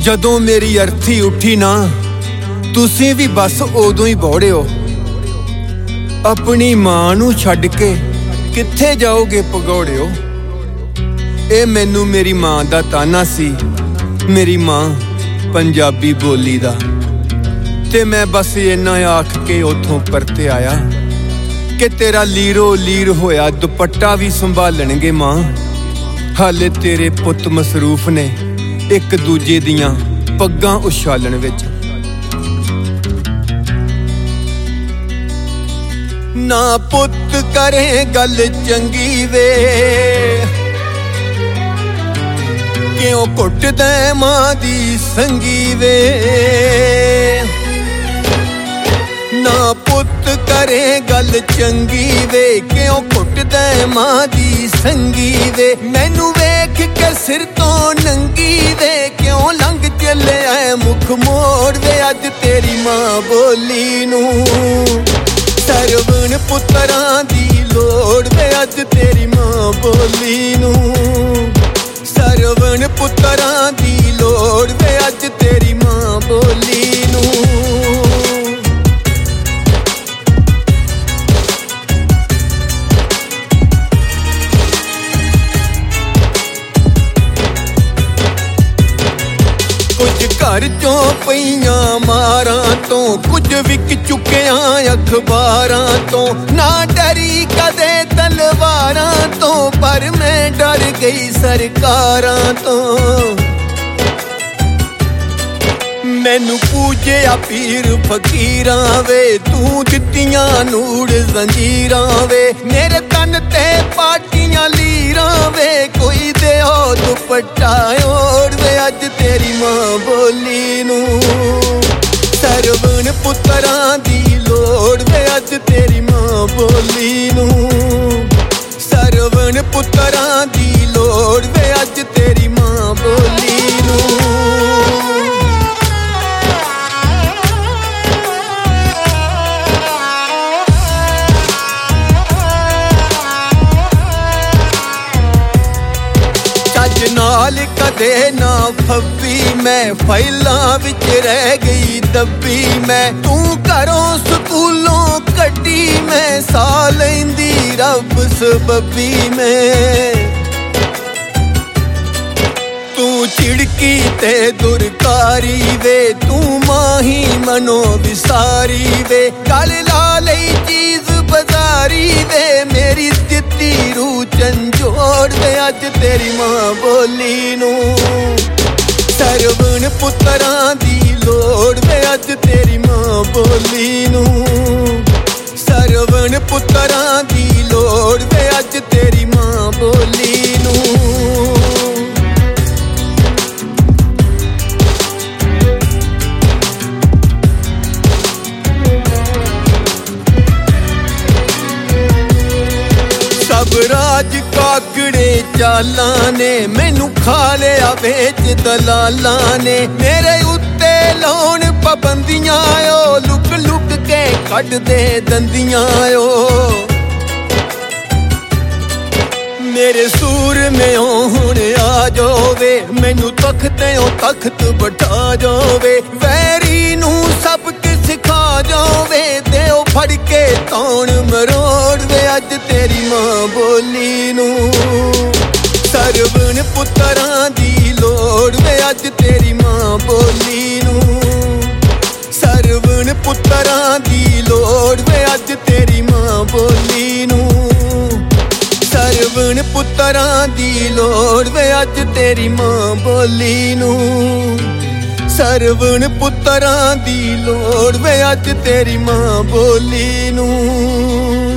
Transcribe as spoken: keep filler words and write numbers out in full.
ਜਦੋਂ ਮੇਰੀ ਅਰਥੀ ਉੱਠੀ ਨਾ ਤੁਸੀਂ ਵੀ ਬਸ ਉਦੋਂ ਹੀ ਬੋੜਿਓ। ਆਪਣੀ ਮਾਂ ਨੂੰ ਛੱਡ ਕੇ ਕਿੱਥੇ ਜਾਓਗੇ ਭਗੌੜਿਓ। ਇਹ ਮੈਨੂੰ ਮੇਰੀ ਮਾਂ ਦਾ ਤਾਨਾ ਸੀ, ਮੇਰੀ ਮਾਂ ਪੰਜਾਬੀ ਬੋਲੀ ਦਾ। ਤੇ ਮੈਂ ਬਸ ਇੰਨਾ ਆਖ ਕੇ ਉੱਥੋਂ ਪਰਤੇ ਆਇਆ ਕਿ ਤੇਰਾ ਲੀਰੋ ਲੀਰ ਹੋਇਆ ਦੁਪੱਟਾ ਵੀ ਸੰਭਾਲਣਗੇ ਮਾਂ। ਹਾਲੇ ਤੇਰੇ ਪੁੱਤ ਮਸਰੂਫ ਨੇ ਇੱਕ ਦੂਜੇ ਦੀਆਂ ਪੱਗਾਂ ਉਛਾਲਣ ਵਿੱਚ। ਨਾ ਪੁੱਤ ਕਰੇ ਗੱਲ ਚੰਗੀ ਵੇ, ਕਿਉਂ ਘੁੱਟਦਾ ਮਾਂ ਦੀ ਸੰਗੀ ਵੇ। ਨਾ ਪੁੱਤ ਕਰੇ ਗੱਲ ਚੰਗੀ ਵੇ, ਕਿਉਂ ਘੁੱਟਦਾ ਮਾਂ ਦੀ ਸੰਗੀ ਵੇ। ਮੈਨੂੰ ਵੇਖ ਕੇ ਸਿਰ ਤੋਂ ਨੰਗੀ ਵੇ, ਕਿਉਂ ਲੰਘ ਚੱਲਿਆ ਮੁਖ ਮੋੜ ਵੇ। ਅੱਜ ਤੇਰੀ ਮਾਂ ਬੋਲੀ ਨੂੰ ਸਰਵਣ ਪੁੱਤਰਾਂ ਦੀ ਲੋੜ ਵੇ। ਅੱਜ ਤੇਰੀ ਮਾਂ ਬੋਲੀ ਨੂੰ ਸਰਵਣ ਪੁੱਤਰਾਂ ਦੀ ਲੋੜ ਵੇ। ਅੱਜ ਤੇਰੀ ਮਾਂ ਬੋਲੀ ਨੂੰ। ਕੁਝ ਘਰ ਚੋਂ ਪਈਆਂ ਮਾਰਾਂ ਤੋਂ, ਕੁਝ ਵਿਕ ਚੁੱਕਿਆ ਅਖਬਾਰਾਂ ਤੋਂ। ਨਾ ਡਰੀ ਕਦੇ ਤਲਵਾਰਾਂ ਤੋਂ, ਪਰ ਮੈਂ ਡਰ ਗਈ ਸਰਕਾਰਾਂ ਤੋਂ। ਮੈਨੂੰ ਪੂਜਿਆ ਪੀਰ ਫਕੀਰਾਂ ਵੇ, ਤੂੰ ਦਿੱਤੀਆਂ ਨੂੜ ਜ਼ੰਜੀਰਾਂ ਵੇ। ਮੇਰੇ ਤਨ ਤੇ ਪਾਟੀਆਂ ਲੀਰਾਂ ਵੇ, ਕੋਈ ਦਿਓ ਦੁਪੱਟਾ ਓੜ ਵੇ। ਅੱਜ ਤੇਰੀ ਮਾਂ ਬੋਲੀ ਨੂੰ ਸਰਵਣ ਪੁੱਤਰਾਂ ਦੀ ਲੋੜ ਵੇ। ਅੱਜ ਤੇਰੀ ਮਾਂ ਬੋਲੀ ਨੂੰ ਸਰਵਣ ਪੁੱਤਰਾਂ ਦੀ ਲੋੜ ਵੇ। ਅੱਜ ਤੇਰੀ ਮਾਂ ਬੋਲੀ ਨੂੰ। ਨਾਲ ਕਦੇ ਨਾ ਫੱਬੀ ਮੈਂ, ਫਾਈਲਾਂ ਵਿੱਚ ਰਹਿ ਗਈ ਦੱਬੀ ਮੈਂ। ਤੂੰ ਘਰੋਂ ਸਕੂਲੋਂ ਕੱਢੀ ਮੈਂ, ਸਾਹ ਲੈਂਦੀ ਰੱਬ ਸਬੱਬੀ ਮੈਂ। ਤੂੰ ਝਿੜਕੀ ਤੇ ਦੁਰਕਾਰੀ ਵੇ, ਤੂੰ ਮਾਹੀ ਮਨੋ ਵਿਸਾਰੀ ਵੇ। ਗਲ ਲਾ ਲਈ ਚੀਜ਼ ਬਜ਼ਾਰੀ ਵੇ, ਮੇਰੀ ਦਿੱਤੀ ਰੂਹ ਝੰਜੋੜ ਵੇ। ਅੱਜ ਤੇਰੀ ਮਾਂ ਬੋਲੀ ਨੂੰ ਸਰਵਣ ਪੁੱਤਰਾਂ ਦੀ ਲੋੜ ਵੇ। ਅੱਜ ਤੇਰੀ ਮਾਂ ਬੋਲੀ ਨੂੰ ਸਰਵਣ ਪੁੱਤਰਾਂ ਦੀ ਲੋੜ ਵੇ। ਅੱਜ ਤੇਰੀ ਮਾਂ ਬੋਲੀ ਨੂੰ। ਸਭ ਰਾਜ ਕਾਕੜੇ ਚਾਲਾਂ ਨੇ, ਮੈਨੂੰ ਖਾ ਲਿਆ ਵੇਚ ਦਲਾਲਾਂ ਨੇ। ਮੇਰੇ ਉੱਤੇ ਲਾਉਣ ਪਾਬੰਦੀਆਂ ਓ, ਲੁਕ ਲੁਕ ਕੇ ਕੱਢਦੇ ਦੰਦੀਆਂ ਓ। ਮੇਰੇ ਸੂਰਮਿਓ ਹੁਣ ਆ ਜਾਵੇ, ਮੈਨੂੰ ਤਖਤਿਓ ਤਖਤ ਬਿਠਾ ਜਾਵੇ। ਵੈਰੀ ਨੂੰ ਸਭ ਸਿਖਾ ਜਾਵੇ, ਦਿਓ ਫੜ ਕੇ ਤੌਣ ਮਰੋੜ ਵੇ। ਅੱਜ ਤੇਰੀ ਮਾਂ ਬੋਲੀ ਨੂੰ ਸਰਵਣ ਪੁੱਤਰਾਂ ਦੀ ਲੋੜ ਵੇ। ਅੱਜ ਤੇਰੀ ਮਾਂ ਬੋਲੀ ਨੂੰ ਸਰਵਣ ਪੁੱਤਰਾਂ ਦੀ ਲੋੜ ਵੇ। ਅੱਜ ਤੇਰੀ ਮਾਂ ਬੋਲੀ ਨੂੰ ਸਰਵਣ ਪੁੱਤਰਾਂ ਦੀ ਲੋੜ ਵੇ। ਅੱਜ ਤੇਰੀ ਮਾਂ ਬੋਲੀ ਨੂੰ ਸਰਵਣ ਪੁੱਤਰਾਂ ਦੀ ਲੋੜ ਵੇ। ਅੱਜ ਤੇਰੀ ਮਾਂ ਬੋਲੀ ਨੂੰ।